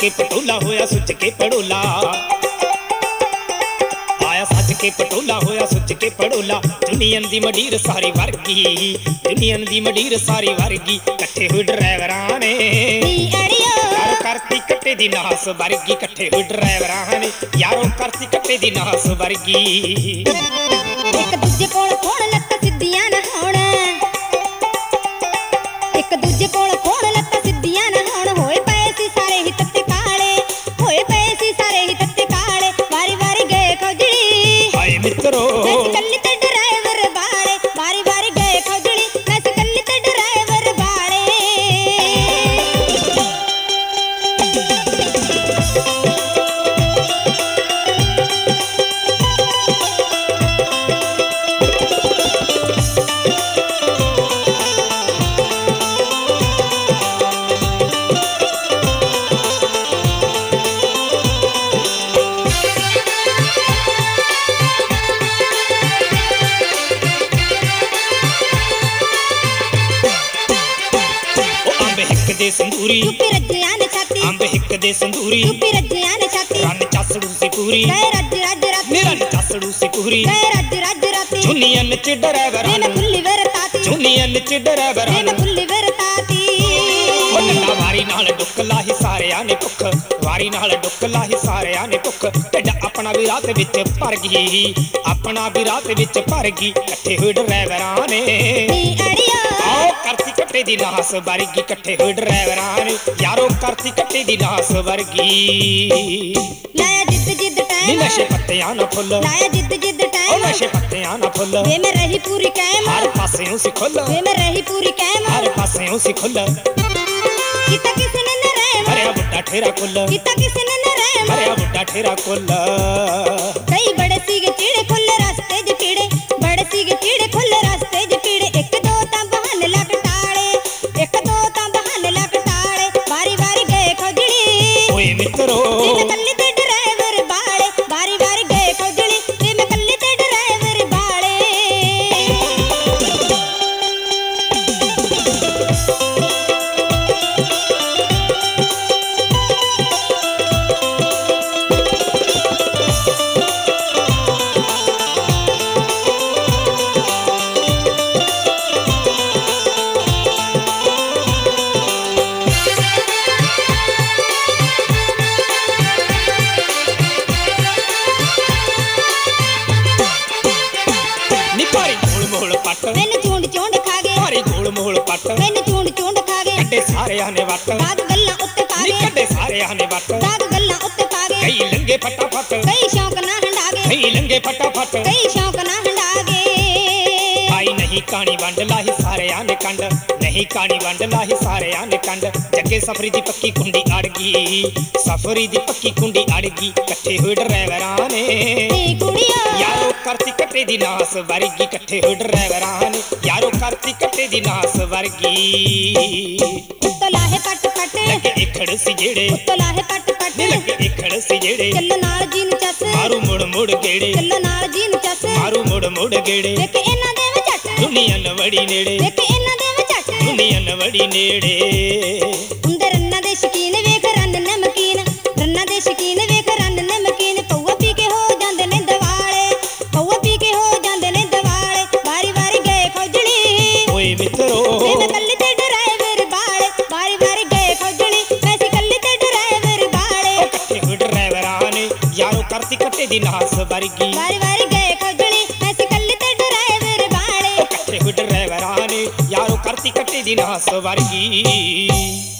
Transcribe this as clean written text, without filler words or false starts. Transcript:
के पटोला होया सुच के पड़ोला, आया सज के पटोला होया सुच के पड़ोला। दुनियन दी मडीर सारी वर्गी, दुनियन दी मडीर सारी वर्गी, कट्ठे हुए ड्राइवरां ने यारो करती कट्टे दी नास वर्गी, कट्ठे हुए ड्राइवरां ने यारो करती कट्टे दी नास वर्गी। एक दूजे कोल कोण लत्तां सिद्धियां ना होण, एक दूजे कोल कोण लत्तां सिद्धियां ना होण। होए पए सी सारे ही तत्ते काले, होए पए सी सारे ही तत्ते काले। वारी वारी गए खौजड़ी हाय मित्रो कल्ली ते ड्राइवर बाले, वारी वारी गए खौजड़ी मैं कल्ली ते ड्राइवर बाले। दे संदूरी यूपी रज्जियां ने छाती, अंब हिक दे संदूरी यूपी रज्जियां ने छाती। रन चसड़ू सी पूरी गए रज रज राती, रन चसड़ू सी पूरी गए रज रज राती। जुनियन च ड्राइवर मैं खुली वरताती, जुनियन च ड्राइवर मैं खुली वरताती। नंदा वारी नाल डुक लाही सारियां ने भुख, वारी नाल डुक लाही सारियां ने भुख। ढिड अपना भी रात विच भर गई, अपना भी रात विच भर गई। कट्ठे होए ड्राइवरां ने आओ करती कट्टे दी नास वर्गी, कट्ठे होए ड्राइवरां ने यारो करती कट्टे दी नास वर्गी। लाया जिद जिद टाइम नशे पत्तियां ना फुल, लाया जिद जिद टाइम नशे पत्तियां ना फुल। वे मैं रही पूरी कैम, हर पासेओं सी खुल, वे मैं रही पूरी कैम। हर पासेओं सी खुल। किता किसने न रहम, हरिया बुड्ढा ठेरा कुल, किता किसने न रहम। हरिया बुड्ढा ठेरा कुल। कई बड़े सीगे चीड़े खुल रास्ते ज पीड़े, बड़े सीगे चीड़े खुल रास्ते ज पीड़े। एक दो तां बहाने लग टाले, एक दो तां बहाने लग टाले। वारी वारी गए खौजड़ी ओए मित्रो मैं कल्ली ते ड्राइवर बाले, वारी वारी गए खौजड़ी मैं कल्ली ते ड्राइवर बाले। मैंने चूंड चूंड खा गए, भारी गोल मोल पट मैंने चूंड चूंड खा गए। कड्डे सारियां ने वट, दाग गल्लां उत्ते पा गए, कड्डे सारियां ने वट। दाग गल्लां उत्ते पा गए। कई लंगे फटाफट, कई शौक ना हंडा गए, कई लंगे फटाफट। कई शौक ना हंडा गए। आई नहीं कहानी वंड लाही सारियां ने कंड, नहीं कहानी वंड लाही सारियां ने कंड। जगे सफरी दी पक्की कुंडी अड़ गई, सफरी दी पक्की कुंडी अड़ गई। कट्ठे होए ड्राइवरां ने कुड़िया यारो करती कट्टे दी नास वर्गी, कट्ठे होए ड्राइवरां ने यारो करती कट्टे दी नास वर्गी। उत्तो लाहे पट पट लगे इखड़ सी जेड़े, उत्तो लाहे पट पट लगे इखड़ सी जेड़े। ਚੱਲ ਨਾਲ ਜੀ ਨੂੰ ਚੱਸ, मारू मुड़ मुड़ गेड़े, ਚੱਲ ਨਾਲ ਜੀ ਨੂੰ ਚੱਸ। मारू मुड़ मुड़ गेड़े। ਦੇਖ ਇਹਨਾਂ ਦੇ ਵਿੱਚ ਝੱਟ, दुनिया नवड़ी नेड़े, ਦੇਖ ਇਹਨਾਂ ਦੇ ਵਿੱਚ ਝੱਟ। दुनिया नवड़ी नेड़े। ਹੁੰਦੇ ਰੰਨਾਂ ਦੇ ਸ਼ਕੀਨ ਵੇਖ ਰੰਨ ਨਮਕੀਨ, ਰੰਨਾਂ ਦੇ ਸ਼ਕੀਨ ਵੇਖ ਰੰਨ ਨਮਕੀਨ। ਪਊਆ ਪੀ ਕੇ ਹੋ ਜਾਂਦੇ ਨੇ ਦਿਵਾਲੇ, ਪਊਆ ਪੀ ਕੇ ਹੋ ਜਾਂਦੇ ਨੇ ਦਿਵਾਲੇ। ਵਾਰੀ ਵਾਰੀ ਗਏ ਖੌਜੜੀ ओए मित्रो ਮੈਂ ਕੱਲੀ ਤੇ ਡਰਾਈਵਰ ਬਾਲੇ, ਵਾਰੀ ਵਾਰੀ ਗਏ ਖੌਜੜੀ ਮੈਂ ਸੀ ਕੱਲੀ ਤੇ ਡਰਾਈਵਰ ਬਾਲੇ। कट्ठे होए ड्राइवरां ने यारो करती कट्टे दी नास वर्गी, ਵਾਰੀ ਵਾਰੀ ਗਏ ਖੌਜੜੀ ਮੈਂ ਸੀ ਕੱਲੀ ਤੇ ਡਰਾਈਵਰ ਬਾਲੇ। कट्ठे होए ड्राइवरां ने यारो करती कट्टे दी नास वर्गी।